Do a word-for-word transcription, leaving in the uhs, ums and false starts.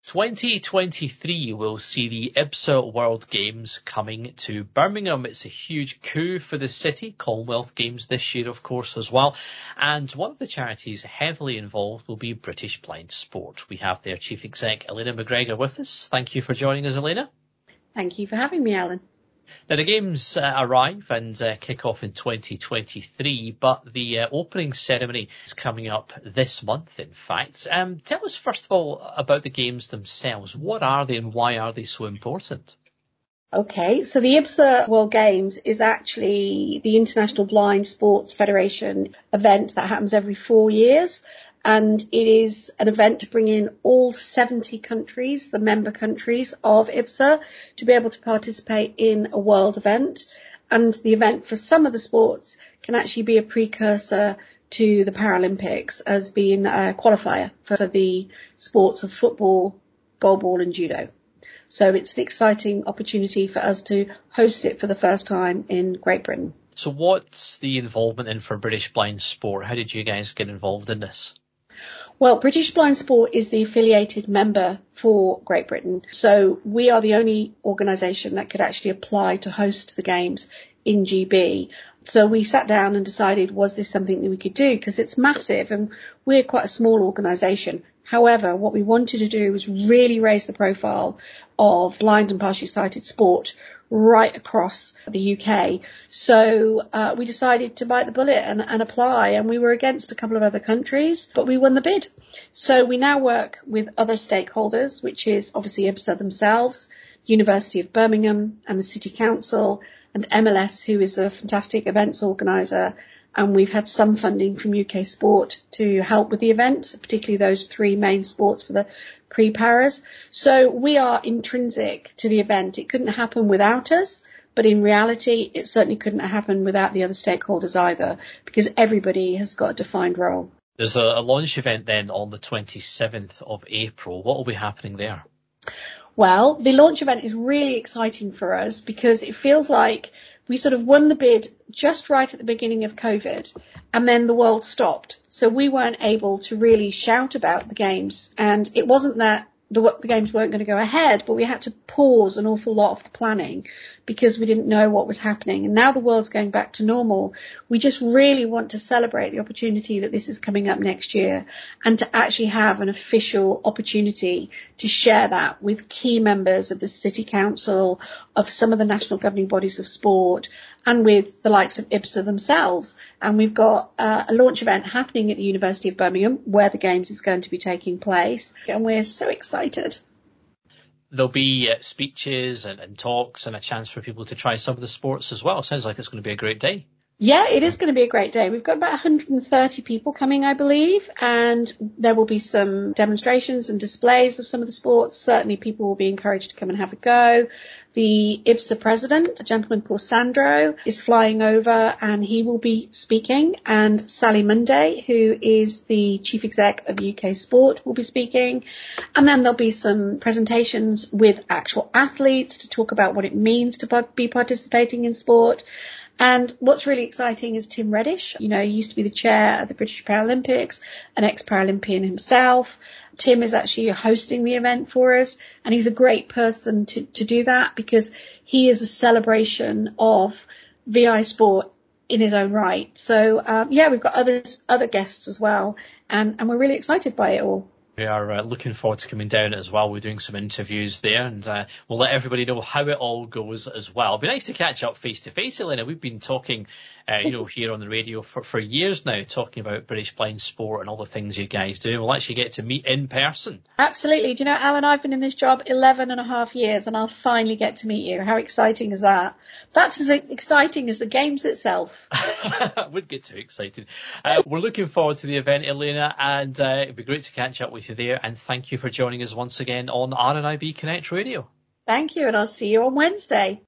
twenty twenty-three will see the IBSA World Games coming to Birmingham. It's a huge coup for the city. Commonwealth Games this year, of course, as well. And one of the charities heavily involved will be British Blind Sport. We have their Chief Exec, Elena McGregor, with us. Thank you for joining us, Elena. Thank you for having me, Alan. Now, the games uh, arrive and uh, kick off in twenty twenty-three, but the uh, opening ceremony is coming up this month, in fact. Um, tell us, first of all, about the games themselves. What are they and why are they so important? Okay, so the IBSA World Games is actually the International Blind Sports Federation event that happens every four years. And it is an event to bring in all seventy countries, the member countries of IBSA, to be able to participate in a world event. And the event for some of the sports can actually be a precursor to the Paralympics as being a qualifier for the sports of football, goalball and judo. So it's an exciting opportunity for us to host it for the first time in Great Britain. So what's the involvement in for British Blind Sport? How did you guys get involved in this? Well, British Blind Sport is the affiliated member for Great Britain. So we are the only organisation that could actually apply to host the games in G B. So we sat down and decided, was this something that we could do? Because it's massive and we're quite a small organisation. However, what we wanted to do was really raise the profile of blind and partially sighted sport right across the U K. So uh, we decided to bite the bullet and, and apply, and we were against a couple of other countries, but we won the bid. So we now work with other stakeholders, which is obviously IBSA themselves, the University of Birmingham and the City Council, and M L S, who is a fantastic events organiser. And we've had some funding from U K Sport to help with the event, particularly those three main sports for the pre-paras. So we are intrinsic to the event. It couldn't happen without us, but in reality, it certainly couldn't happen without the other stakeholders either, because everybody has got a defined role. There's a, a launch event then on the twenty-seventh of April. What will be happening there? Well, the launch event is really exciting for us because it feels like we sort of won the bid just right at the beginning of COVID, and then the world stopped. So we weren't able to really shout about the games, and it wasn't that the, the games weren't going to go ahead, but we had to pause an awful lot of the planning because we didn't know what was happening. And now the world's going back to normal. We just really want to celebrate the opportunity that this is coming up next year and to actually have an official opportunity to share that with key members of the City Council, of some of the national governing bodies of sport, and with the likes of IBSA themselves. And we've got uh, a launch event happening at the University of Birmingham where the Games is going to be taking place. And we're so excited. There'll be uh, speeches and, and talks and a chance for people to try some of the sports as well. Sounds like it's going to be a great day. Yeah, it is going to be a great day. We've got about one hundred thirty people coming, I believe, and there will be some demonstrations and displays of some of the sports. Certainly people will be encouraged to come and have a go. The IBSA president, a gentleman called Sandro, is flying over and he will be speaking, and Sally Munday, who is the chief exec of U K Sport, will be speaking. And then there'll be some presentations with actual athletes to talk about what it means to be participating in sport. And what's really exciting is Tim Reddish. You know, he used to be the chair of the British Paralympics, an ex-Paralympian himself. Tim is actually hosting the event for us, and he's a great person to, to do that because he is a celebration of V I sport in his own right. So, um, yeah, we've got others, other guests as well, and, and we're really excited by it all. We are uh, looking forward to coming down as well. We're doing some interviews there, and uh, we'll let everybody know how it all goes as well. It'll be nice to catch up face to face, Elena. We've been talking, uh, you know, here on the radio for, for years now, talking about British Blind Sport and all the things you guys do. We'll actually get to meet in person. Absolutely. Do you know, Alan, I've been in this job eleven and a half years, and I'll finally get to meet you. How exciting is that? That's as exciting as the games itself. I would get too excited. Uh, we're looking forward to the event, Elena, and uh, it'd be great to catch up with you there. And thank you for joining us once again on R N I B Connect Radio. Thank you, and I'll see you on Wednesday.